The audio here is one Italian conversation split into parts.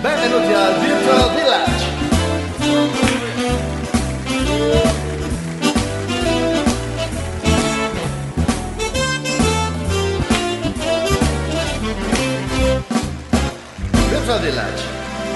Benvenuti al Virtual Village. Virtual Village.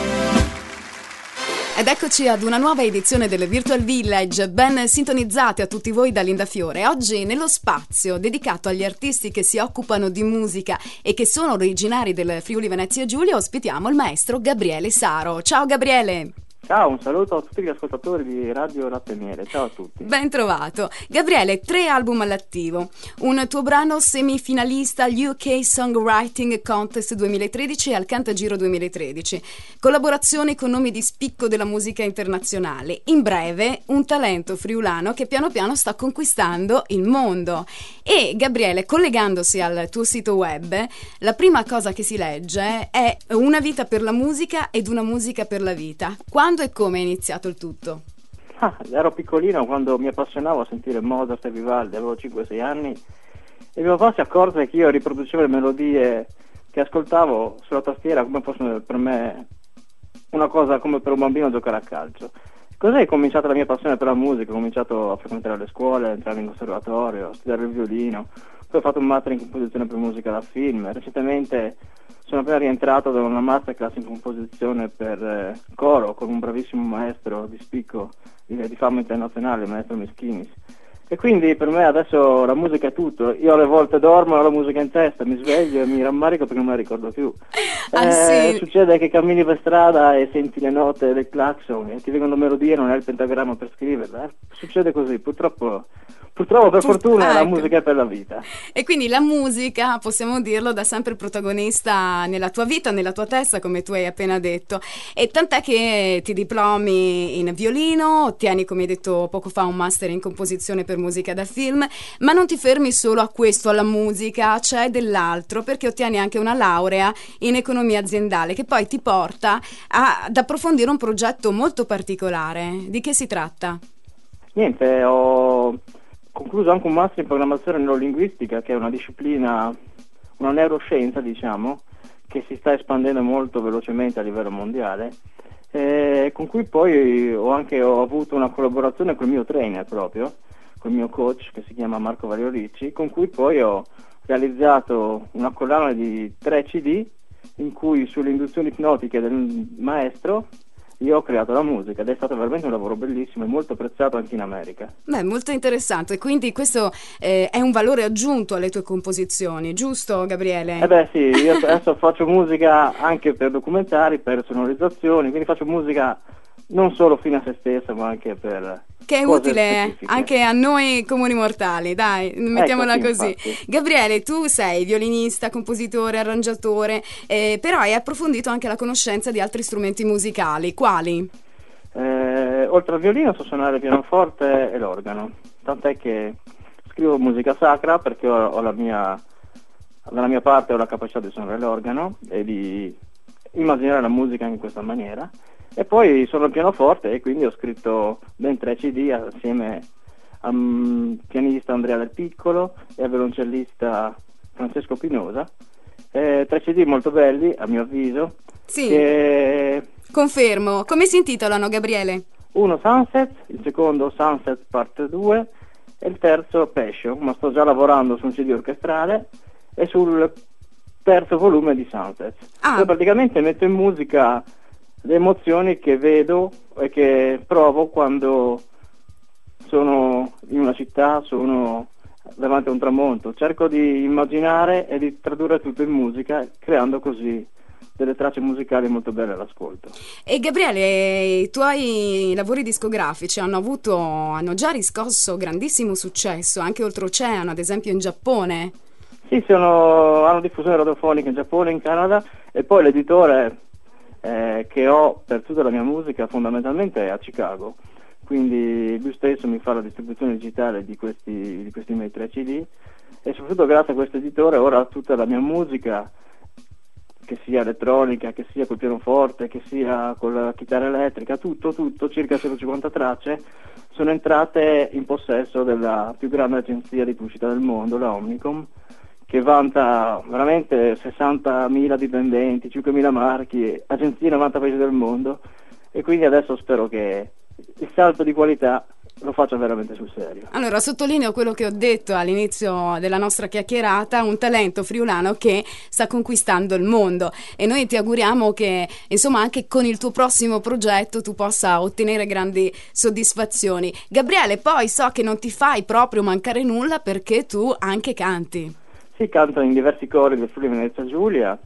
Ed eccoci ad una nuova edizione del Virtual Village, ben sintonizzati a tutti voi da Linda Fiore. Oggi nello spazio dedicato agli artisti che si occupano di musica e che sono originari del Friuli Venezia Giulia ospitiamo il maestro Gabriele Saro. Ciao Gabriele! Ciao, un saluto a tutti gli ascoltatori di Radio Latte e Miele, ciao a tutti. Ben trovato. Gabriele, 3 album all'attivo, un tuo brano semifinalista al UK Songwriting Contest 2013 e al Cantagiro 2013, collaborazioni con nomi di spicco della musica internazionale, in breve un talento friulano che piano piano sta conquistando il mondo. E Gabriele, collegandosi al tuo sito web, la prima cosa che si legge è una vita per la musica ed una musica per la vita. Quando e come è iniziato il tutto? Ero piccolino quando mi appassionavo a sentire Mozart e Vivaldi, avevo 5-6 anni e mio papà si accorse che io riproducevo le melodie che ascoltavo sulla tastiera come fosse per me una cosa come per un bambino giocare a calcio. Così è cominciata la mia passione per la musica, ho cominciato a frequentare le scuole, a entrare in conservatorio, a studiare il violino, poi ho fatto un master in composizione per musica da film, recentemente sono appena rientrato da una masterclass in composizione per coro con un bravissimo maestro di spicco di fama internazionale, il maestro Mischinis. E quindi per me adesso la musica è tutto. Io alle volte dormo e ho la musica in testa, mi sveglio e mi rammarico perché non me la ricordo più. Sì. Succede che cammini per strada e senti le note del clacson e ti vengono melodie e non hai il pentagramma per scriverle. Succede così, purtroppo per fortuna la musica è per la vita. E quindi la musica, possiamo dirlo, da sempre protagonista nella tua vita, nella tua testa, come tu hai appena detto. E tant'è che ti diplomi in violino, ottieni, come hai detto poco fa, un master in composizione per musica da film, ma non ti fermi solo a questo, alla musica, c'è dell'altro, perché ottieni anche una laurea in economia aziendale, che poi ti porta ad approfondire un progetto molto particolare. Di che si tratta? Niente, ho concluso anche un master in programmazione neurolinguistica, che è una disciplina, una neuroscienza diciamo, che si sta espandendo molto velocemente a livello mondiale, con cui poi ho avuto una collaborazione col mio trainer proprio, col mio coach che si chiama Marco Varioricci, con cui poi ho realizzato una collana di 3 CD in cui sulle induzioni ipnotiche del maestro io ho creato la musica ed è stato veramente un lavoro bellissimo e molto apprezzato anche in America. Beh, molto interessante, quindi questo è un valore aggiunto alle tue composizioni, giusto Gabriele? Sì, io adesso faccio musica anche per documentari, per sonorizzazioni, quindi faccio musica non solo fine a se stessa ma anche per che è utile specifiche. Anche a noi comuni mortali, dai, mettiamola così. Infatti. Gabriele, tu sei violinista, compositore, arrangiatore, però hai approfondito anche la conoscenza di altri strumenti musicali. Quali? Oltre al violino so suonare il pianoforte e l'organo, tant'è che scrivo musica sacra perché dalla mia parte ho la capacità di suonare l'organo e di immaginare la musica in questa maniera. E poi sono al pianoforte e quindi ho scritto ben 3 CD assieme al pianista Andrea Del Piccolo e al violoncellista Francesco Pinosa. 3 CD molto belli, a mio avviso. Sì, confermo. Come si intitolano, Gabriele? Uno Sunset, il secondo Sunset Part 2 e il terzo Passion, ma sto già lavorando su un CD orchestrale e sul terzo volume di Sunset. Poi praticamente metto in musica le emozioni che vedo e che provo quando sono in una città, sono davanti a un tramonto. Cerco di immaginare e di tradurre tutto in musica, creando così delle tracce musicali molto belle all'ascolto. E Gabriele, i tuoi lavori discografici hanno già riscosso grandissimo successo, anche oltreoceano, ad esempio in Giappone. Sì, hanno diffusione radiofonica in Giappone, in Canada, e poi l'editore che ho per tutta la mia musica fondamentalmente è a Chicago, quindi lui stesso mi fa la distribuzione digitale di questi miei 3 CD e soprattutto grazie a questo editore ora tutta la mia musica, che sia elettronica, che sia col pianoforte, che sia con la chitarra elettrica, tutto, circa 150 tracce, sono entrate in possesso della più grande agenzia di pubblicità del mondo, la Omnicom, che vanta veramente 60.000 dipendenti, 5.000 marchi, agenzie in 90 paesi del mondo, e quindi adesso spero che il salto di qualità lo faccia veramente sul serio. Allora, sottolineo quello che ho detto all'inizio della nostra chiacchierata, un talento friulano che sta conquistando il mondo, e noi ti auguriamo che, insomma, anche con il tuo prossimo progetto tu possa ottenere grandi soddisfazioni. Gabriele, poi so che non ti fai proprio mancare nulla perché tu anche canti. Sì, canto in diversi cori del Friuli Venezia Giulia,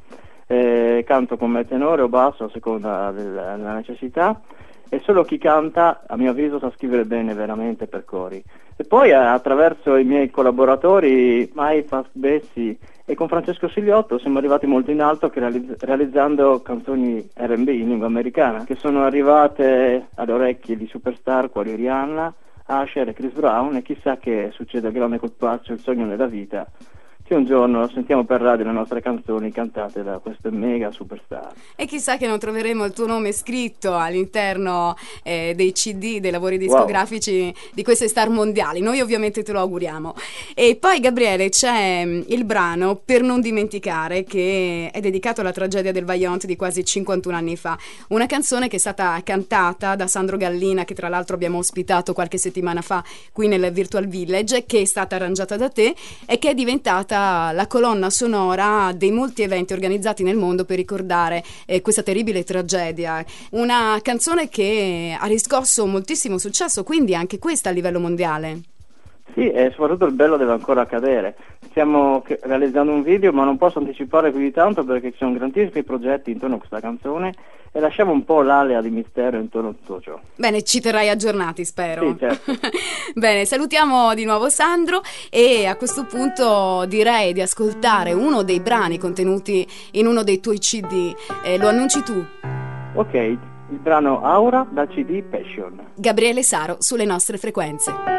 canto come tenore o basso a seconda della necessità, e solo chi canta, a mio avviso, sa scrivere bene veramente per cori. E poi attraverso i miei collaboratori, Mai, Fast Bessi e con Francesco Siliotto, siamo arrivati molto in alto realizzando canzoni R&B in lingua americana, che sono arrivate alle orecchie di superstar quali Rihanna, Usher e Chris Brown, e chissà che succede al grande colpaccio Il sogno nella vita, che un giorno sentiamo per radio le nostre canzoni cantate da queste mega superstar. E chissà che non troveremo il tuo nome scritto all'interno dei CD, dei lavori discografici di queste star mondiali. Noi ovviamente te lo auguriamo. E poi, Gabriele, c'è il brano Per non dimenticare, che è dedicato alla tragedia del Vajont di quasi 51 anni fa. Una canzone che è stata cantata da Sandro Gallina, che tra l'altro abbiamo ospitato qualche settimana fa qui nel Virtual Village, che è stata arrangiata da te e che è diventata la colonna sonora dei molti eventi organizzati nel mondo per ricordare questa terribile tragedia. Una canzone che ha riscosso moltissimo successo, quindi anche questa a livello mondiale. Sì, e soprattutto il bello deve ancora accadere. Stiamo realizzando un video, ma non posso anticipare più di tanto perché ci sono grandissimi progetti intorno a questa canzone e lasciamo un po' l'alea di mistero intorno a tutto ciò. Bene, ci terrai aggiornati, spero. Sì, certo. Bene, salutiamo di nuovo Sandro e a questo punto direi di ascoltare uno dei brani contenuti in uno dei tuoi CD. Lo annunci tu? Ok, il brano Aura dal CD Passion. Gabriele Saro sulle nostre frequenze.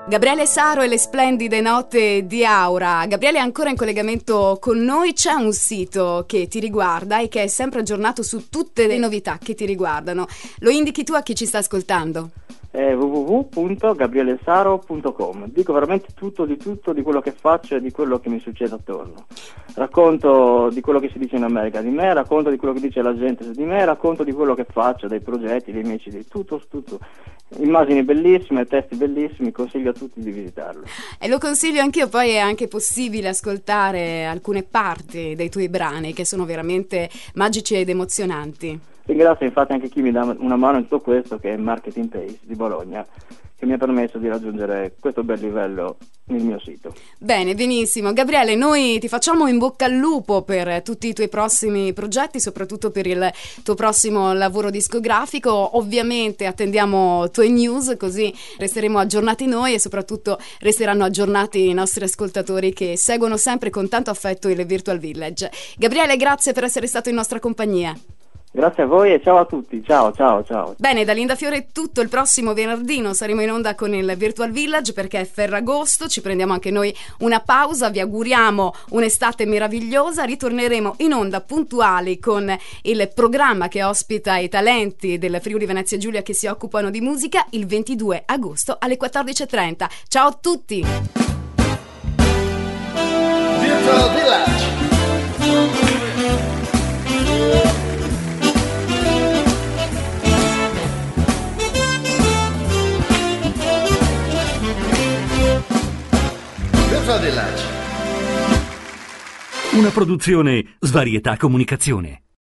Gabriele Saro e le splendide note di Aura. Gabriele è ancora in collegamento con noi, c'è un sito che ti riguarda e che è sempre aggiornato su tutte le novità che ti riguardano. Lo indichi tu a chi ci sta ascoltando? www.gabrielesaro.com. Dico veramente tutto di quello che faccio e di quello che mi succede attorno. Racconto di quello che si dice in America di me, racconto di quello che dice la gente su di me, racconto di quello che faccio, dei progetti, dei miei CD, tutto. Immagini bellissime, testi bellissimi, consiglio a tutti di visitarlo. E lo consiglio anch'io, poi è anche possibile ascoltare alcune parti dei tuoi brani che sono veramente magici ed emozionanti. Ringrazio infatti anche chi mi dà una mano in tutto questo, che è Marketing Pace di Bologna, che mi ha permesso di raggiungere questo bel livello nel mio sito. Bene, benissimo. Gabriele, noi ti facciamo in bocca al lupo per tutti i tuoi prossimi progetti, soprattutto per il tuo prossimo lavoro discografico. Ovviamente attendiamo tue news, così resteremo aggiornati noi e soprattutto resteranno aggiornati i nostri ascoltatori che seguono sempre con tanto affetto il Virtual Village. Gabriele, grazie per essere stato in nostra compagnia. Grazie a voi e ciao a tutti, ciao. Bene, da Linda Fiore è tutto. Il prossimo venerdì non saremo in onda con il Virtual Village perché è Ferragosto, ci prendiamo anche noi una pausa, vi auguriamo un'estate meravigliosa, ritorneremo in onda puntuali con il programma che ospita i talenti del Friuli Venezia Giulia che si occupano di musica il 22 agosto alle 14:30. Ciao a tutti! Virtual Village. Virtual Village. Una produzione Svarietà Comunicazione.